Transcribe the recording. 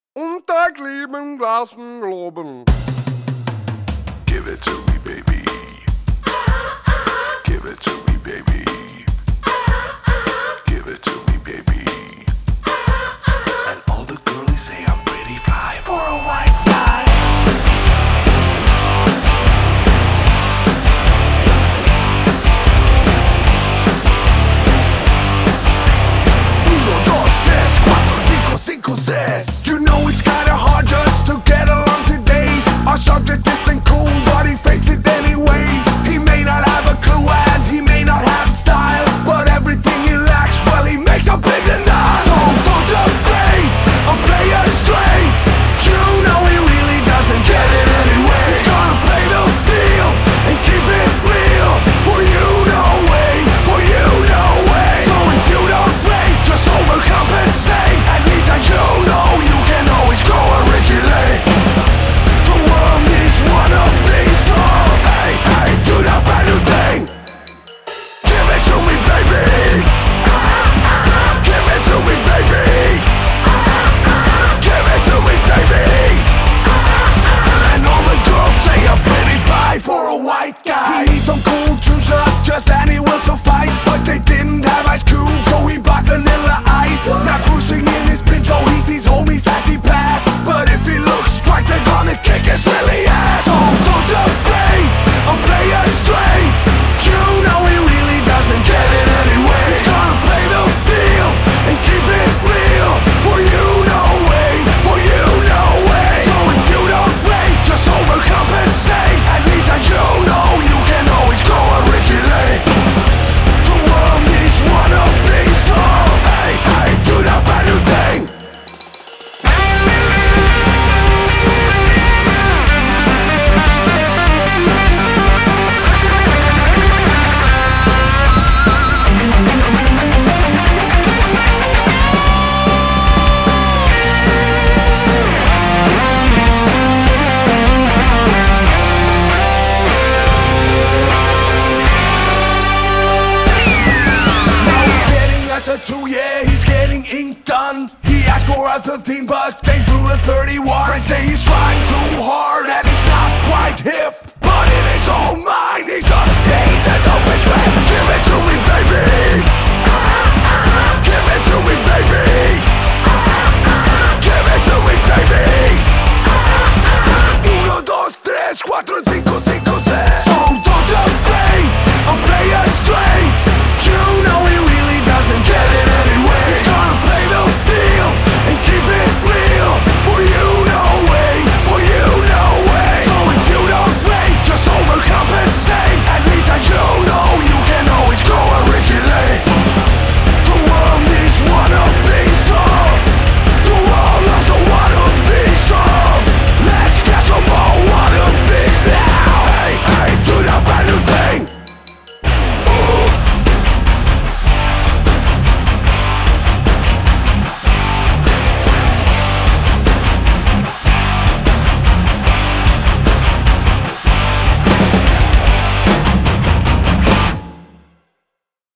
Unter Gleben Glasen globen. Give it to me, baby. Give it to me, baby. Give it to me, baby. And all the girlies say I'm pretty fly for a white guy. Uno, dos, tres, cuatro, cinco, cinco, seis. You know it's kinda hard just to get along today. Our subject isn't cool, but he fakes it anyway. He may not have a clue and he may not have style, but everything he lacks, well, he makes up in the night. So don't afraid of playing straight. You know he really doesn't get it anyway. He's gonna play the field and keep it real. For you, no way. For you, no way. So if you don't rate, just overcompensate. At least I you know you can always grow and regulate. The world needs one of these, so hey, hey, do that brand new thing. Give it to me, baby. Give it to me, baby. Give it to me, baby. And all the girls say I'm pretty fly for a white guy. He needs some cool true love, just and he will suffice. But they didn't have ice cubes, so he bought vanilla ice. Now cruising in his Pinto, he sees homies as he pass. But if he looks straight, they're gonna kick his silly ass. So don't afraid of playing straight. You know he really doesn't get it anyway. He's gonna play the field and keep it real. For you, no way. For you, no way. So if you don't rate, just overcompensate. At least I you know you can always grow and regulate. The world needs one of these, so hey, hey, do that brand new thing. Now he's getting a tattoo, yeah, he's getting ink done. He asked for a 15, but they drew a 31. Friends say he's trying